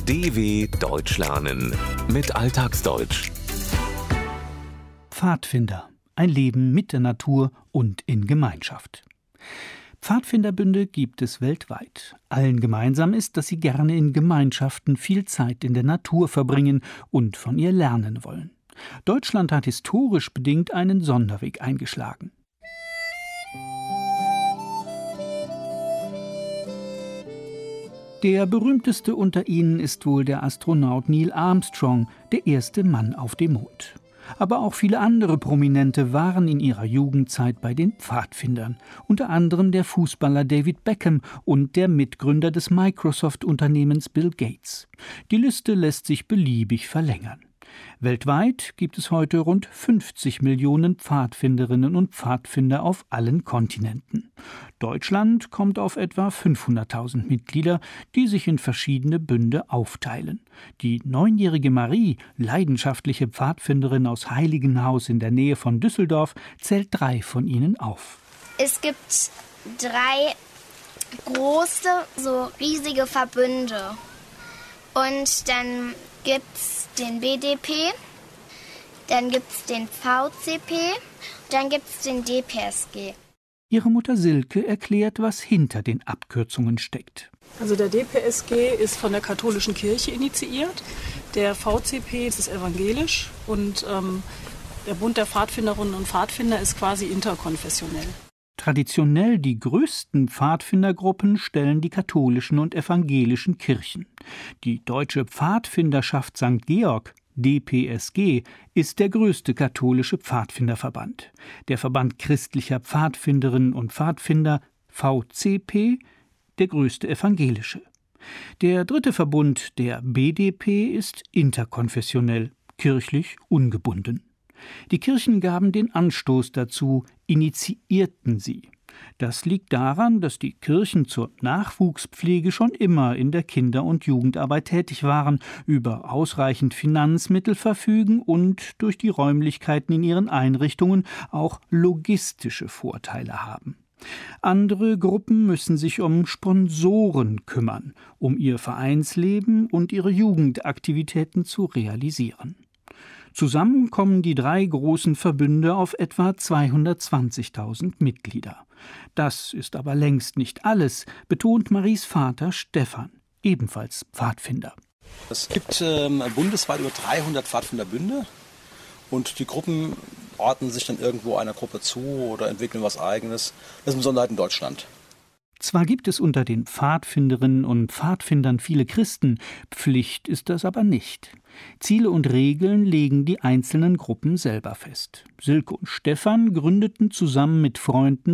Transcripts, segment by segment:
DW Deutsch lernen mit Alltagsdeutsch. Pfadfinder. Ein Leben mit der Natur und in Gemeinschaft. Pfadfinderbünde gibt es weltweit. Allen gemeinsam ist, dass sie gerne in Gemeinschaften viel Zeit in der Natur verbringen und von ihr lernen wollen. Deutschland hat historisch bedingt einen Sonderweg eingeschlagen. Der berühmteste unter ihnen ist wohl der Astronaut Neil Armstrong, der erste Mann auf dem Mond. Aber auch viele andere Prominente waren in ihrer Jugendzeit bei den Pfadfindern, unter anderem der Fußballer David Beckham und der Mitgründer des Microsoft-Unternehmens Bill Gates. Die Liste lässt sich beliebig verlängern. Weltweit gibt es heute rund 50 Millionen Pfadfinderinnen und Pfadfinder auf allen Kontinenten. Deutschland kommt auf etwa 500.000 Mitglieder, die sich in verschiedene Bünde aufteilen. Die 9-jährige Marie, leidenschaftliche Pfadfinderin aus Heiligenhaus in der Nähe von Düsseldorf, zählt 3 von ihnen auf. Es gibt 3 große, so riesige Verbünde. Und dann gibt's den BDP, dann gibt's den VCP, dann gibt's den DPSG. Ihre Mutter Silke erklärt, was hinter den Abkürzungen steckt. Also der DPSG ist von der katholischen Kirche initiiert, der VCP ist evangelisch und der Bund der Pfadfinderinnen und Pfadfinder ist quasi interkonfessionell. Traditionell die größten Pfadfindergruppen stellen die katholischen und evangelischen Kirchen. Die Deutsche Pfadfinderschaft St. Georg, DPSG, ist der größte katholische Pfadfinderverband. Der Verband christlicher Pfadfinderinnen und Pfadfinder, VCP, der größte evangelische. Der dritte Verbund, der BDP, ist interkonfessionell, kirchlich ungebunden. Die Kirchen gaben den Anstoß dazu, initiierten sie. Das liegt daran, dass die Kirchen zur Nachwuchspflege schon immer in der Kinder- und Jugendarbeit tätig waren, über ausreichend Finanzmittel verfügen und durch die Räumlichkeiten in ihren Einrichtungen auch logistische Vorteile haben. Andere Gruppen müssen sich um Sponsoren kümmern, um ihr Vereinsleben und ihre Jugendaktivitäten zu realisieren. Zusammen kommen die 3 großen Verbünde auf etwa 220.000 Mitglieder. Das ist aber längst nicht alles, betont Maries Vater Stefan, ebenfalls Pfadfinder. Es gibt bundesweit über 300 Pfadfinderbünde und die Gruppen ordnen sich dann irgendwo einer Gruppe zu oder entwickeln was Eigenes. Das ist eine Besonderheit in Deutschland. Zwar gibt es unter den Pfadfinderinnen und Pfadfindern viele Christen, Pflicht ist das aber nicht. Ziele und Regeln legen die einzelnen Gruppen selber fest. Silke und Stefan gründeten zusammen mit Freunden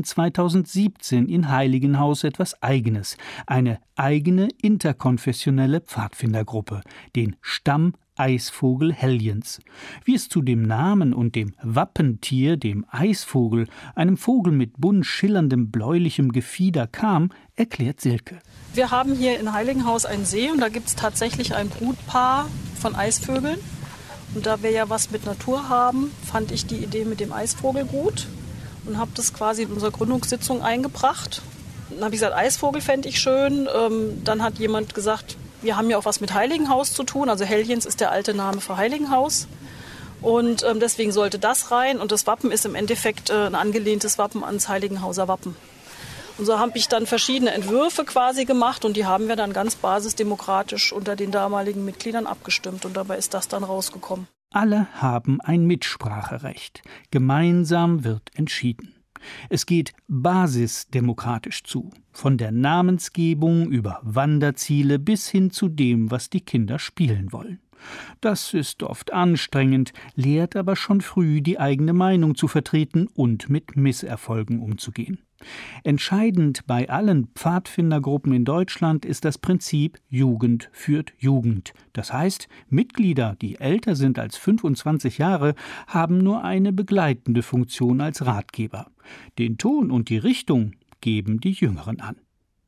2017 in Heiligenhaus etwas Eigenes, eine eigene interkonfessionelle Pfadfindergruppe, den Stamm Eisvogel Helliens. Wie es zu dem Namen und dem Wappentier, dem Eisvogel, einem Vogel mit bunt schillerndem bläulichem Gefieder kam, erklärt Silke. Wir haben hier in Heiligenhaus einen See und da gibt es tatsächlich ein Brutpaar von Eisvögeln. Und da wir ja was mit Natur haben, fand ich die Idee mit dem Eisvogel gut und habe das quasi in unserer Gründungssitzung eingebracht. Dann habe ich gesagt, Eisvogel fände ich schön. Dann hat jemand gesagt, wir haben ja auch was mit Heiligenhaus zu tun. Also Helliens ist der alte Name für Heiligenhaus. Und deswegen sollte das rein. Und das Wappen ist im Endeffekt ein angelehntes Wappen ans Heiligenhauser Wappen. Und so habe ich dann verschiedene Entwürfe quasi gemacht. Und die haben wir dann ganz basisdemokratisch unter den damaligen Mitgliedern abgestimmt. Und dabei ist das dann rausgekommen. Alle haben ein Mitspracherecht. Gemeinsam wird entschieden. Es geht basisdemokratisch zu, von der Namensgebung über Wanderziele bis hin zu dem, was die Kinder spielen wollen. Das ist oft anstrengend, lehrt aber schon früh, die eigene Meinung zu vertreten und mit Misserfolgen umzugehen. Entscheidend bei allen Pfadfindergruppen in Deutschland ist das Prinzip Jugend führt Jugend. Das heißt, Mitglieder, die älter sind als 25 Jahre, haben nur eine begleitende Funktion als Ratgeber. Den Ton und die Richtung geben die Jüngeren an.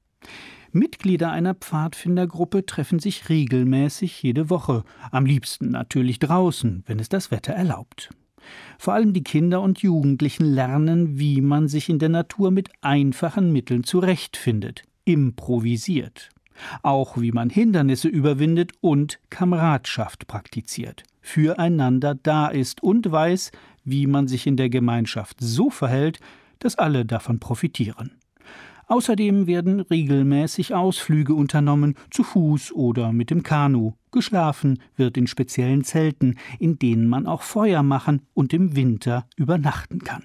Mitglieder einer Pfadfindergruppe treffen sich regelmäßig jede Woche, am liebsten natürlich draußen, wenn es das Wetter erlaubt. Vor allem die Kinder und Jugendlichen lernen, wie man sich in der Natur mit einfachen Mitteln zurechtfindet, improvisiert. Auch wie man Hindernisse überwindet und Kameradschaft praktiziert, füreinander da ist und weiß, wie man sich in der Gemeinschaft so verhält, dass alle davon profitieren. Außerdem werden regelmäßig Ausflüge unternommen, zu Fuß oder mit dem Kanu. Geschlafen wird in speziellen Zelten, in denen man auch Feuer machen und im Winter übernachten kann.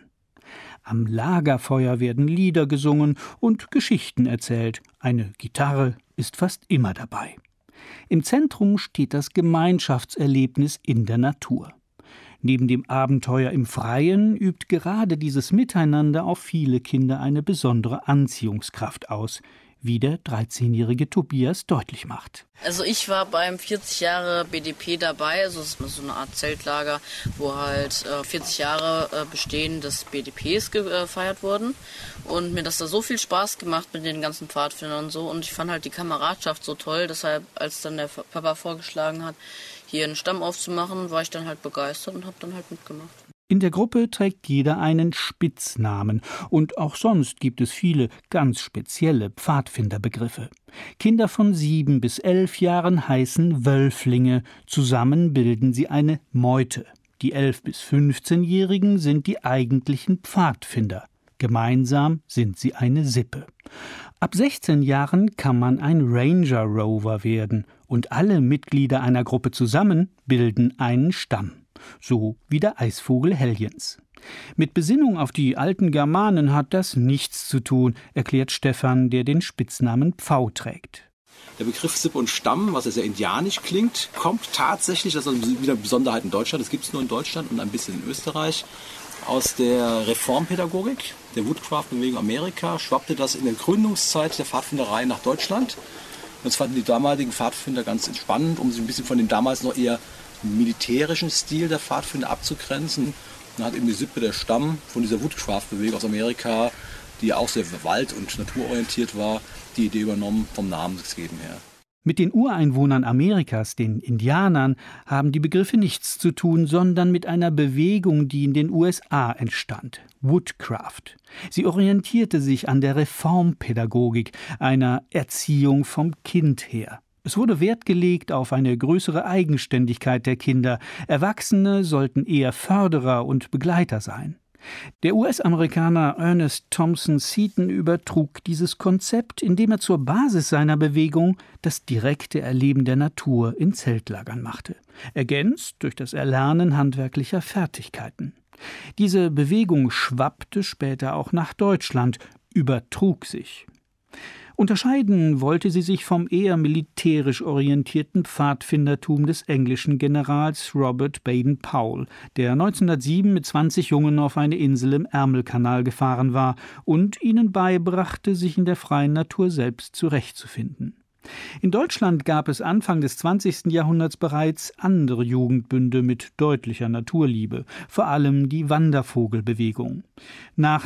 Am Lagerfeuer werden Lieder gesungen und Geschichten erzählt. Eine Gitarre ist fast immer dabei. Im Zentrum steht das Gemeinschaftserlebnis in der Natur. Neben dem Abenteuer im Freien übt gerade dieses Miteinander auf viele Kinder eine besondere Anziehungskraft aus, wie der 13-jährige Tobias deutlich macht. Also ich war beim 40 Jahre BDP dabei, also es ist so eine Art Zeltlager, wo halt 40 Jahre Bestehen des BDPs gefeiert wurden und mir das da so viel Spaß gemacht mit den ganzen Pfadfindern und so und ich fand halt die Kameradschaft so toll, deshalb als dann der Papa vorgeschlagen hat, hier einen Stamm aufzumachen, war ich dann halt begeistert und habe dann halt mitgemacht. In der Gruppe trägt jeder einen Spitznamen und auch sonst gibt es viele ganz spezielle Pfadfinderbegriffe. Kinder von 7 bis 11 Jahren heißen Wölflinge, zusammen bilden sie eine Meute. Die 11- bis 15-Jährigen sind die eigentlichen Pfadfinder. Gemeinsam sind sie eine Sippe. Ab 16 Jahren kann man ein Ranger Rover werden und alle Mitglieder einer Gruppe zusammen bilden einen Stamm. So wie der Eisvogel Helliens. Mit Besinnung auf die alten Germanen hat das nichts zu tun, erklärt Stefan, der den Spitznamen Pfau trägt. Der Begriff Sippe und Stamm, was ja sehr indianisch klingt, kommt tatsächlich, das ist wieder eine Besonderheit in Deutschland, das gibt es nur in Deutschland und ein bisschen in Österreich, aus der Reformpädagogik, der Woodcraft-Bewegung Amerika, schwappte das in der Gründungszeit der Pfadfinderei nach Deutschland. Das fanden die damaligen Pfadfinder ganz entspannend, um sich ein bisschen von dem damals noch eher militärischen Stil der Pfadfinder abzugrenzen. Dann hat eben die Sippe, der Stamm von dieser Woodcraft-Bewegung aus Amerika, die ja auch sehr wald- und naturorientiert war, die Idee übernommen vom Namensgeben her. Mit den Ureinwohnern Amerikas, den Indianern, haben die Begriffe nichts zu tun, sondern mit einer Bewegung, die in den USA entstand, Woodcraft. Sie orientierte sich an der Reformpädagogik, einer Erziehung vom Kind her. Es wurde Wert gelegt auf eine größere Eigenständigkeit der Kinder. Erwachsene sollten eher Förderer und Begleiter sein. Der US-Amerikaner Ernest Thompson Seton übertrug dieses Konzept, indem er zur Basis seiner Bewegung das direkte Erleben der Natur in Zeltlagern machte, ergänzt durch das Erlernen handwerklicher Fertigkeiten. Diese Bewegung schwappte später auch nach Deutschland, übertrug sich. Unterscheiden wollte sie sich vom eher militärisch orientierten Pfadfindertum des englischen Generals Robert Baden-Powell, der 1907 mit 20 Jungen auf eine Insel im Ärmelkanal gefahren war und ihnen beibrachte, sich in der freien Natur selbst zurechtzufinden. In Deutschland gab es Anfang des 20. Jahrhunderts bereits andere Jugendbünde mit deutlicher Naturliebe, vor allem die Wandervogelbewegung. Nach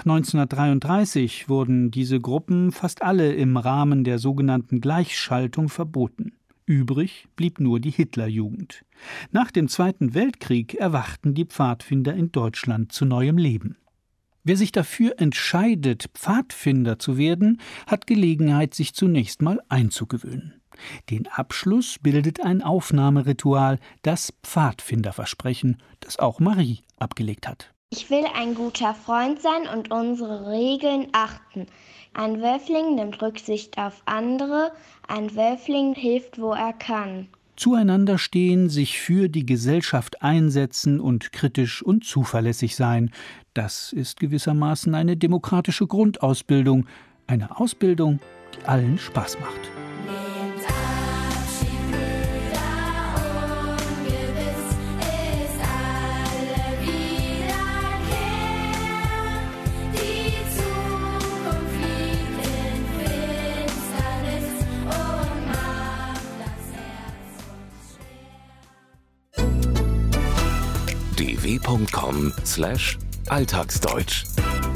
1933 wurden diese Gruppen fast alle im Rahmen der sogenannten Gleichschaltung verboten. Übrig blieb nur die Hitlerjugend. Nach dem Zweiten Weltkrieg erwachten die Pfadfinder in Deutschland zu neuem Leben. Wer sich dafür entscheidet, Pfadfinder zu werden, hat Gelegenheit, sich zunächst mal einzugewöhnen. Den Abschluss bildet ein Aufnahmeritual, das Pfadfinderversprechen, das auch Marie abgelegt hat. Ich will ein guter Freund sein und unsere Regeln achten. Ein Wölfling nimmt Rücksicht auf andere, ein Wölfling hilft, wo er kann. Zueinander stehen, sich für die Gesellschaft einsetzen und kritisch und zuverlässig sein. Das ist gewissermaßen eine demokratische Grundausbildung. Eine Ausbildung, die allen Spaß macht. dw.com/alltagsdeutsch